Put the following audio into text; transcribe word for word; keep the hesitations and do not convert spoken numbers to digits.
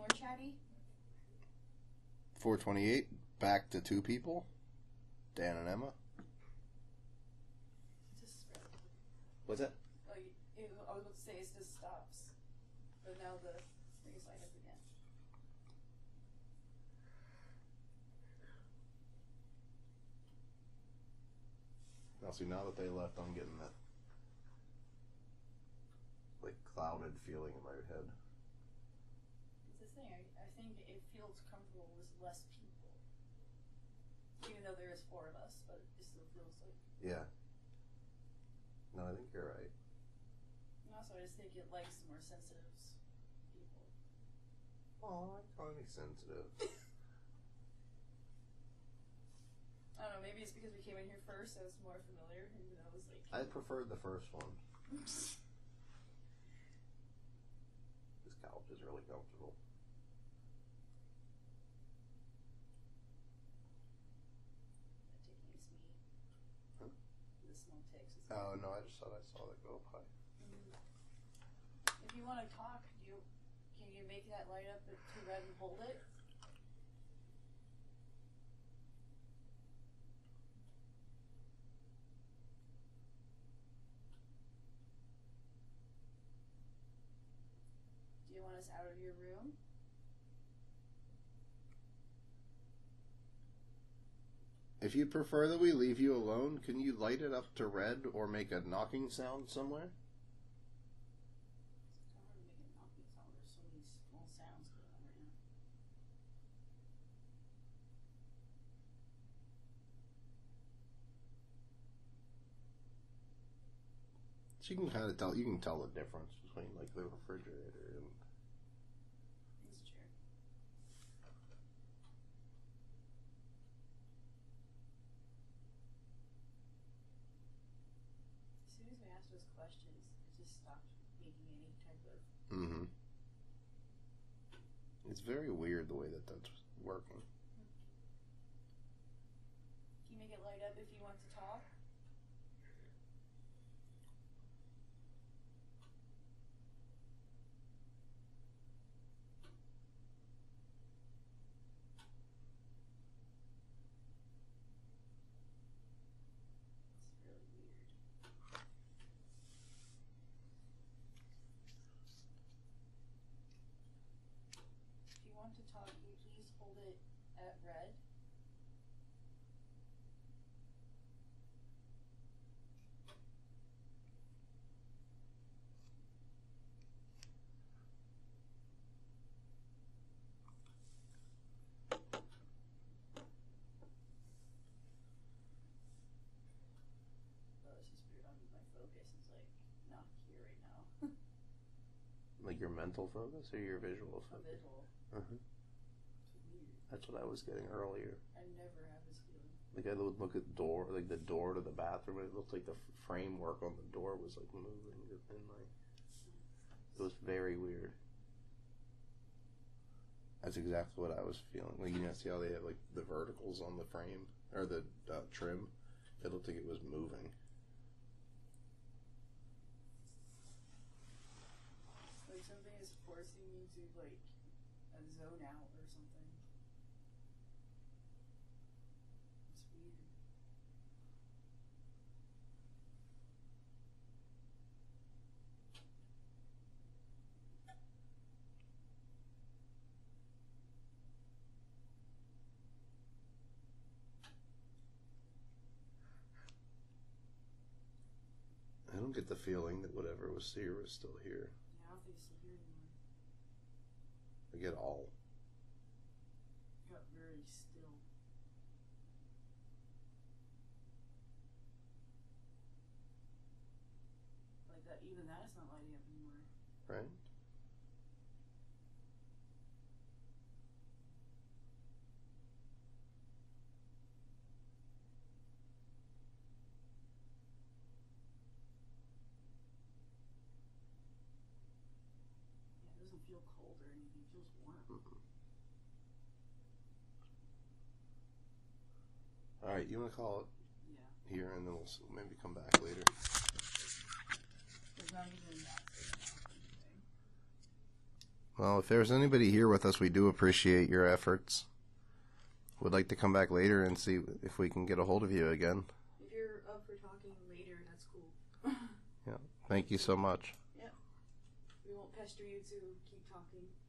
more chatty? four twenty-eight, back to two people. Dan and Emma. Just What's that? like it, I was about to say it just stops, but now the things light up again. Now, see, now that they left, I'm getting that like clouded feeling in my head. It's the thing. I, I think it feels comfortable with less people, even though there is four of us, but it still feels like. Yeah. No, I think you're right. And also, I just think it likes the more sensitive people. Oh, I call me sensitive. I don't know. Maybe it's because we came in here first, so it's more familiar. Even though it was like. I preferred the first one. This couch is really comfortable. That tick makes me. Huh? The small ticks. Is Oh no, I just thought I saw that go up high. Mm-hmm. If you want to talk, do you can you make that light up to red and hold it? Do you want us out of your room? If you prefer that we leave you alone, can you light it up to red or make a knocking sound somewhere? It's kind of hard to make a knocking sound. There's so many small sounds going on right now. So you can kind of tell. You can tell the difference between like the refrigerator and. It's true. As soon as we asked those questions, it just stopped making any type of. Mm-hmm. It's very weird the way that that's working. Can you make it light up if you want to talk? It's really weird. If you want to talk, can you please hold it at red? Oh, it's just weird. I'm, my focus is like not here right now. Like your mental focus or your visual A focus? visual. Uh-huh. It's weird. That's what I was getting earlier. I never have this feeling. Like I would look at the door, like the door to the bathroom. It looked like the framework on the door was like moving in my. It was very weird. That's exactly what I was feeling. Like you know, see how they have like the verticals on the frame or the uh, trim? It looked like it was moving. Like something is forcing me to like a zone out or something. It's weird. I don't get the feeling that whatever was here was still here. Yeah, I don't think it's still here anymore. I get all. It got very still. Like that, even that is not lighting up anymore. Right? Yeah, it doesn't feel cold or anything. It feels warm. Mm-hmm. All right, you want to call it Yeah. here, and then we'll s- maybe come back later. There's not even that. Anything. Well, if there's anybody here with us, we do appreciate your efforts. Would like to come back later and see if we can get a hold of you again. If you're up for talking later, that's cool. Yeah. Thank you so much. Yeah. We won't pester you to keep talking.